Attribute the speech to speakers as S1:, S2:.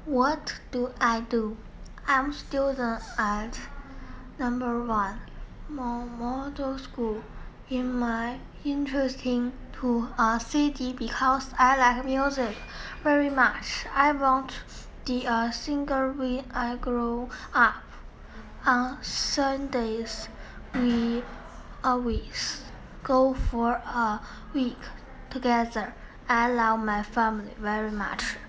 S1: What do I do? I'm student at number 1 model school. In my interesting to a city because I like music very much. I want to be a singer when I grow up. On Sundays, we always go for a week together. I love my family very much.